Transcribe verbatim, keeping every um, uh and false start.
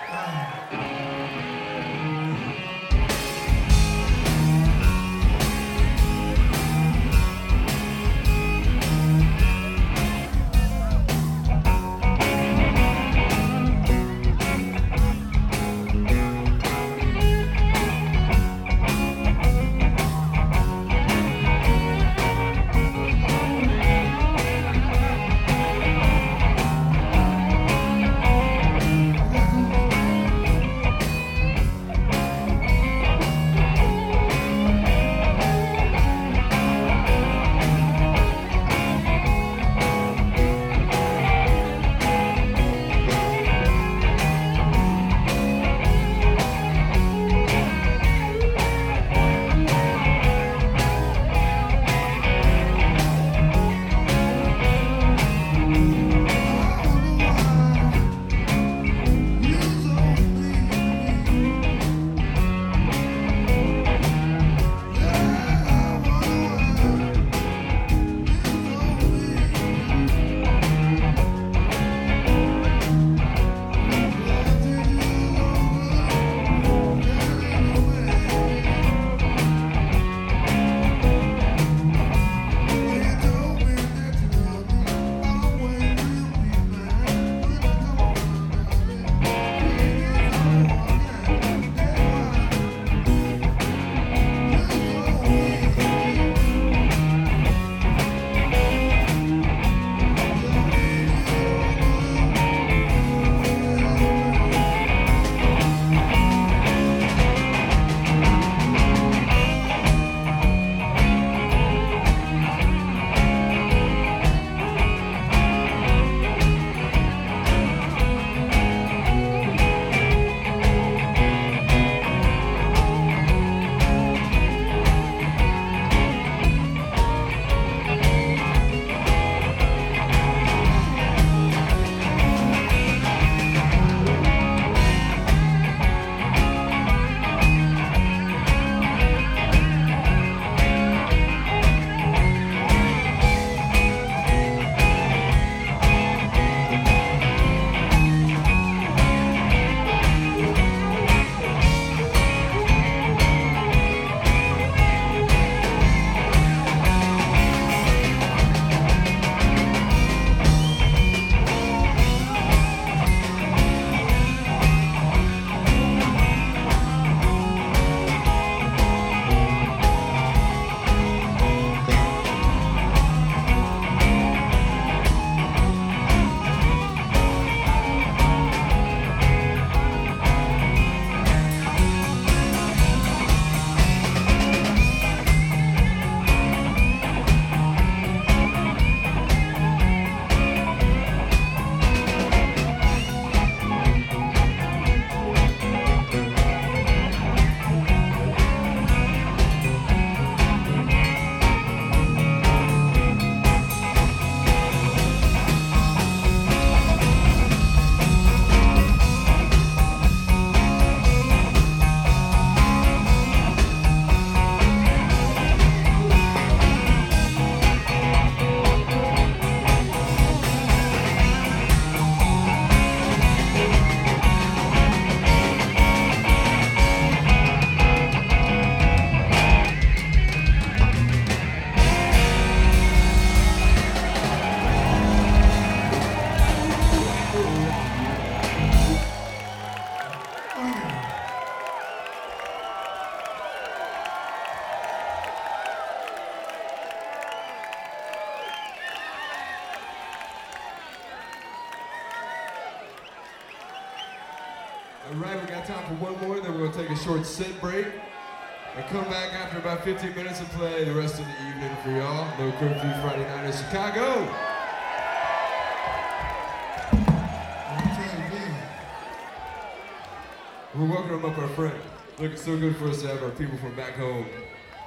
All right, we got time for one more, then we'll take a short set break and come back after about fifteen minutes and play the rest of the evening for y'all. No Curfew Friday night in Chicago. We're welcoming up our friend. Looking so good for us to have our people from back home